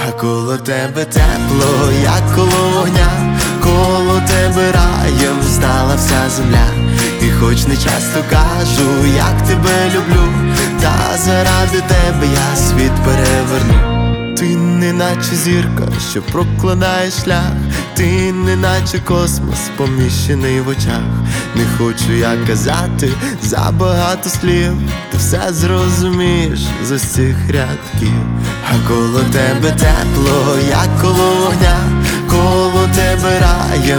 А коло тебе тепло, як коло вогня, коло тебе раєм стала вся земля. І хоч не часто кажу, як тебе люблю, та заради тебе я світ переверну. Ти неначе зірка, що прокладає шлях, ти неначе космос, поміщений в очах. Не хочу я казати забагато слів, ти все зрозумієш з ось цих рядків. А коло тебе тепло, як коло вогня, коло тебе раєм